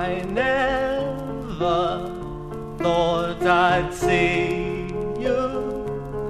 I never thought I'd see you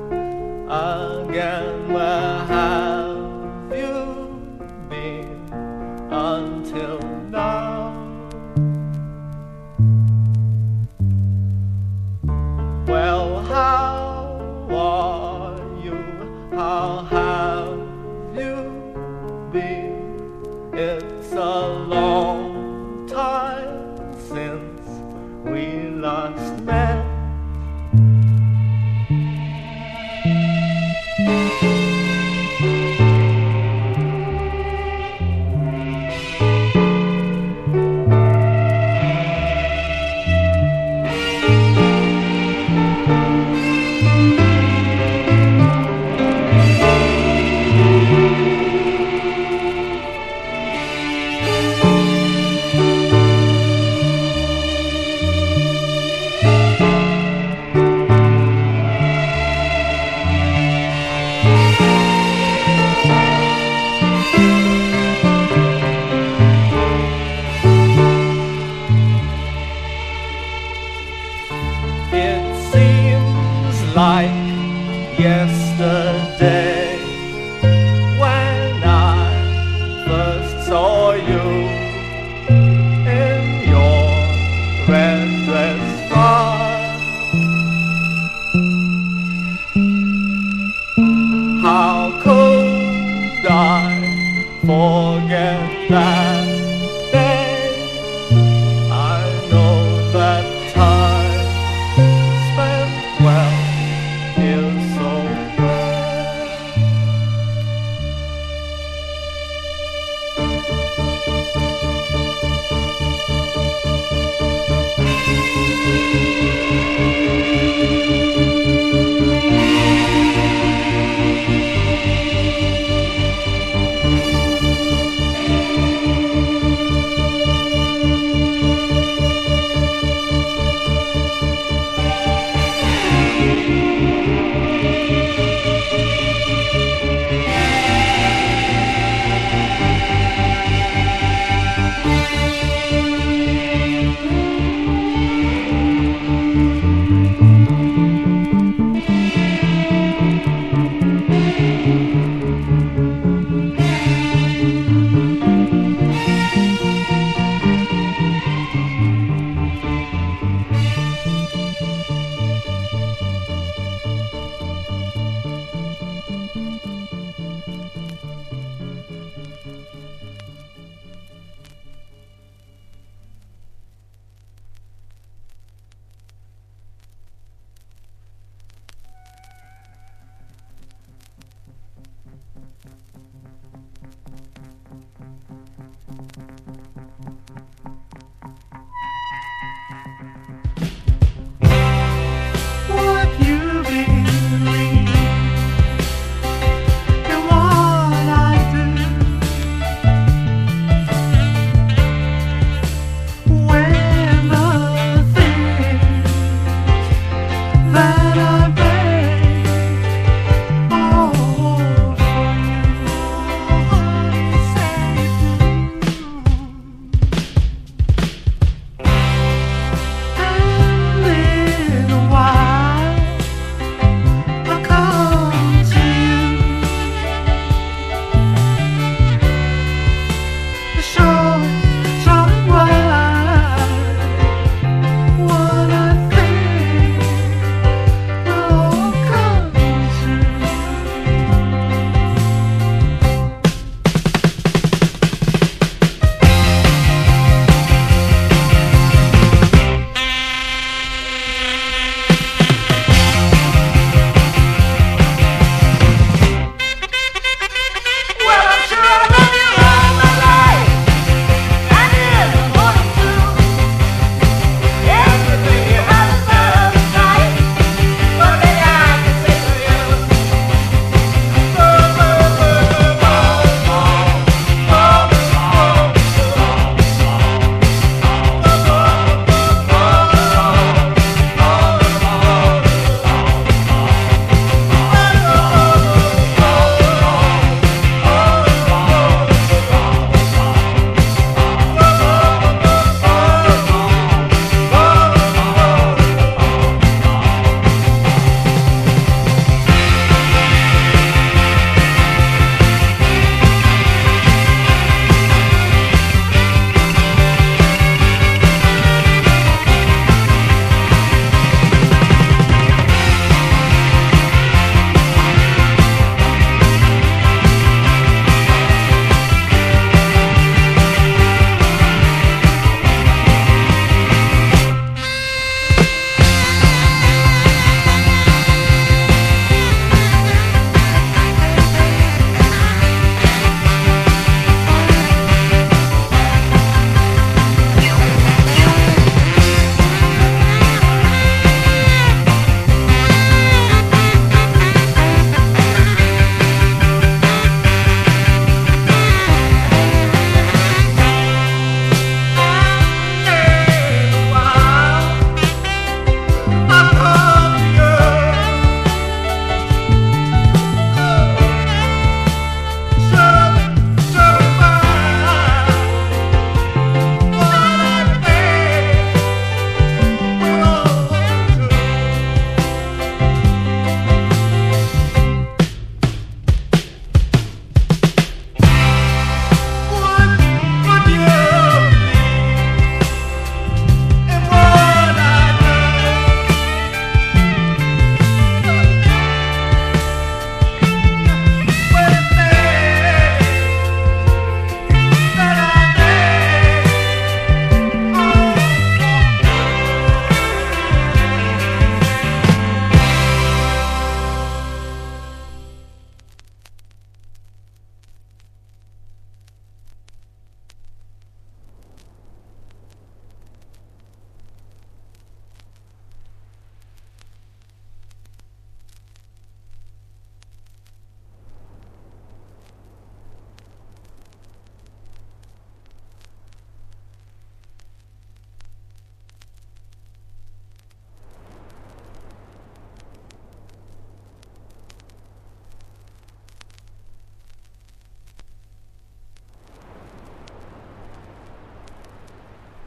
again. Where have you been until now? Well, how are you? How have you been? It's a long time since we last met.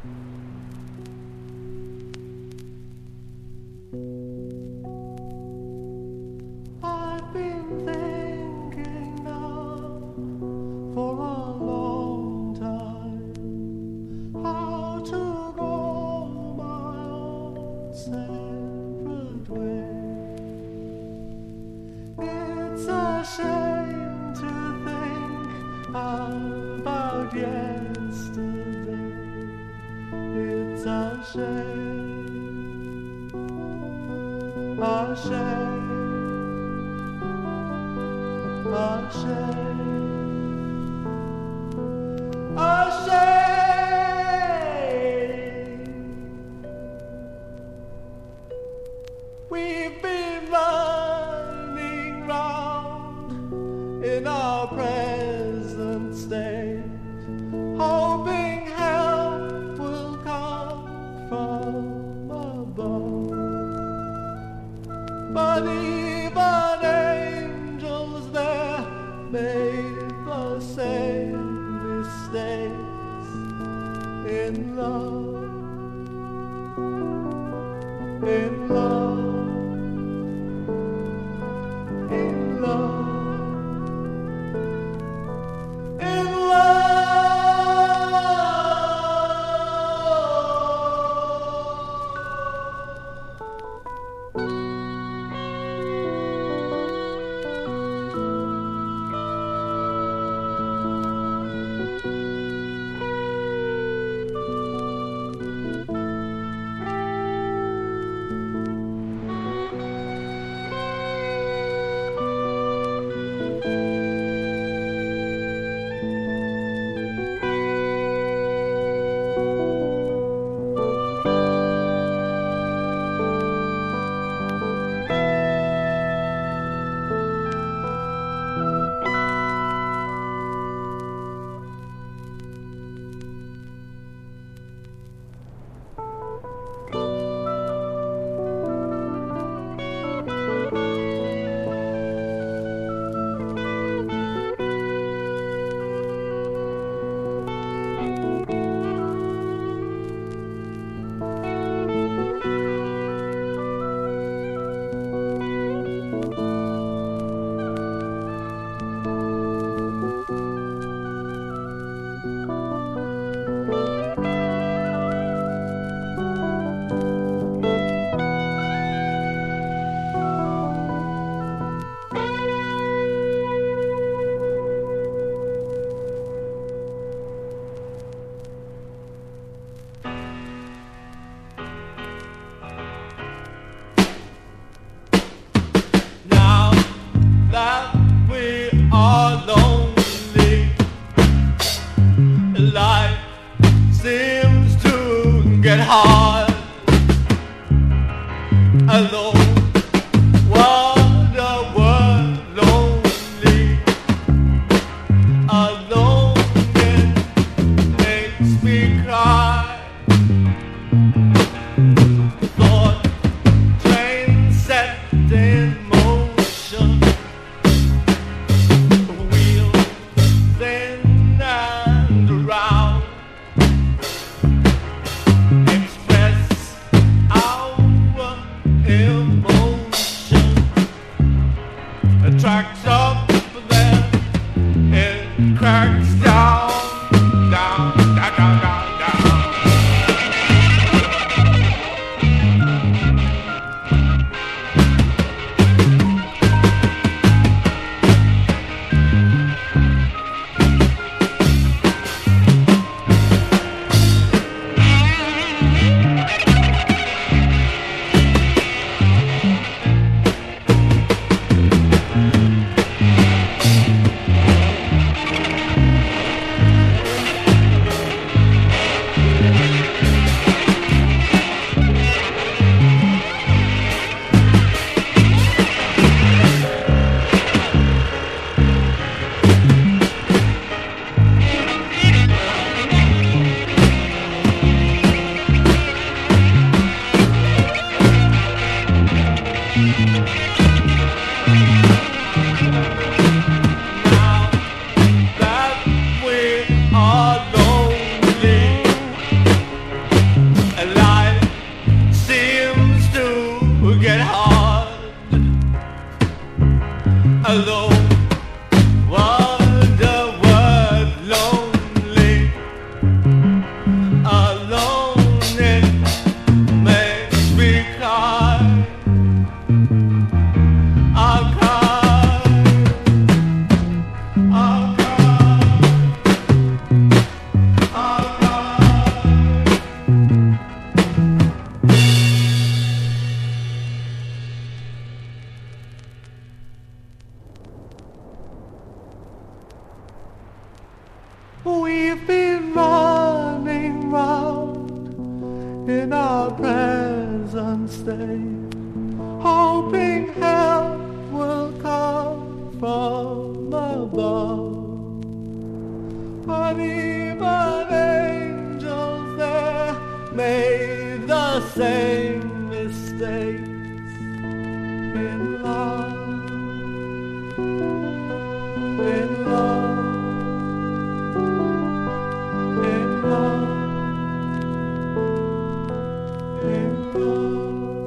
I've been thinking now for a long time how to go my own separate way. It's a shame to think about yesterday. It's a shame, a shame, a shame, a shame. We've been running round in our present state, hoping help will come from above. But even angels there made the same mistakes in love, in love, in love, in love. Now that we are lonely, life seems to get hard. Alone, what a world, lonely. Alone, it makes me cry. Thought train set in motion, wheels in and around, express our emotion. in our present state, hoping help will come from above. But even angels there made the same mistakes in love, in love, in love, in love.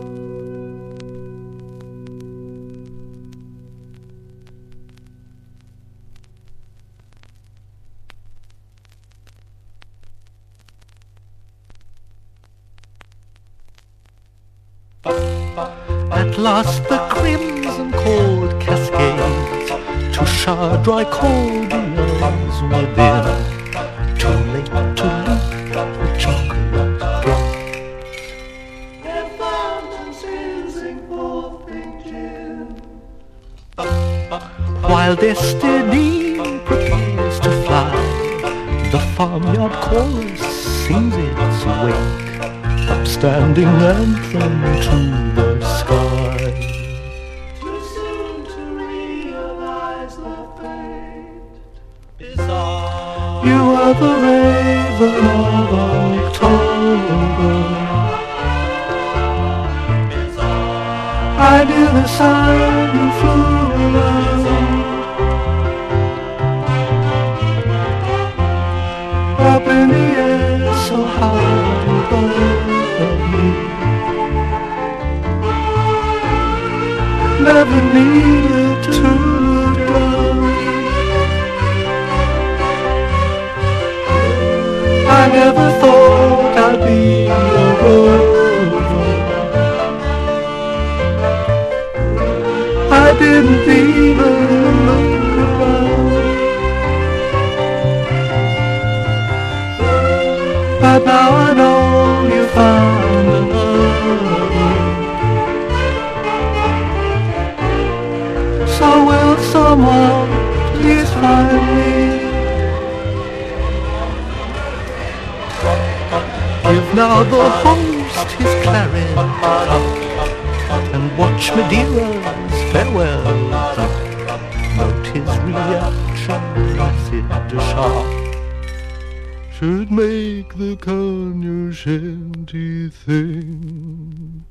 At last the crimson cold cascades to shower dry cordials within. Too late to leap the chocolate drop. Their fountains hissing forth pink gin, while destiny prepares to fly. The farmyard chorus sings its wake, upstanding anthem to the sky. Too soon to realize their fate is ours. You are the raven of October. It's ours. I knew the sun you flew around, up in the air so high above me. Never needed to look down. I never thought I'd be a rover. I didn't even look around. But now I know you found another. So will someone please find me? Give now the host his claret and watch Medeiros farewell. Note his reaction, acid sharp. Should make the cognoscenti thing